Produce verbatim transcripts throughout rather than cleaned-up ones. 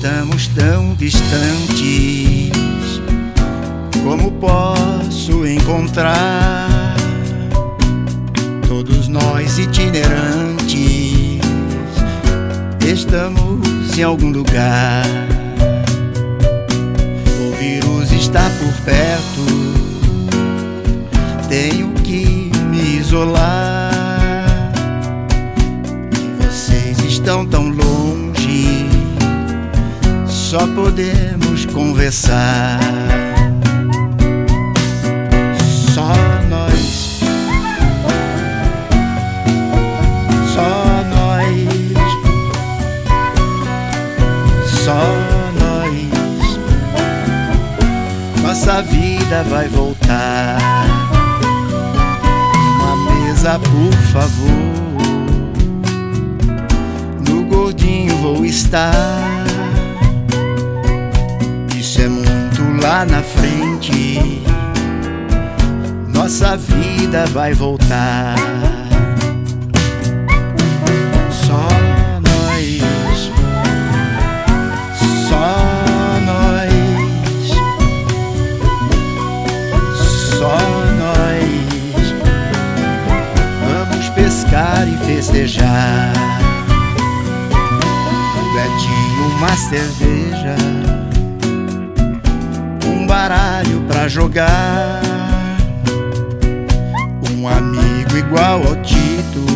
estamos tão distantes. Como posso encontrar todos nós itinerantes? Estamos em algum lugar. O vírus está por perto. Tenho que me isolar. E vocês estão tão longe. Só podemos conversar. Só nós, só nós, só nós. Nossa vida vai voltar. Uma mesa, por favor. No gordinho vou estar. Isso é muito lá na frente. Nossa vida vai voltar. Só nós, só nós, só nós. Vamos pescar e festejar. Betinho, uma cerveja, um baralho pra jogar. Um amigo igual ao Tito,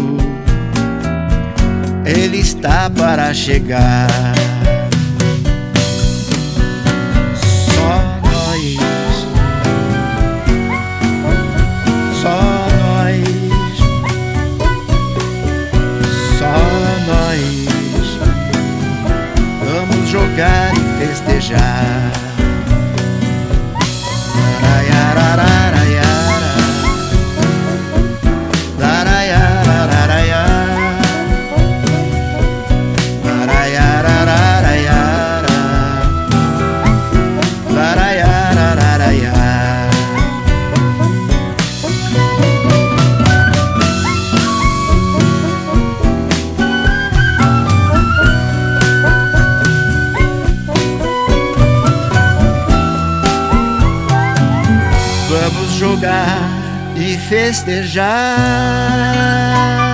ele está para chegar. Só nós, só nós, só nós. Vamos jogar e festejar. Vamos jogar e festejar.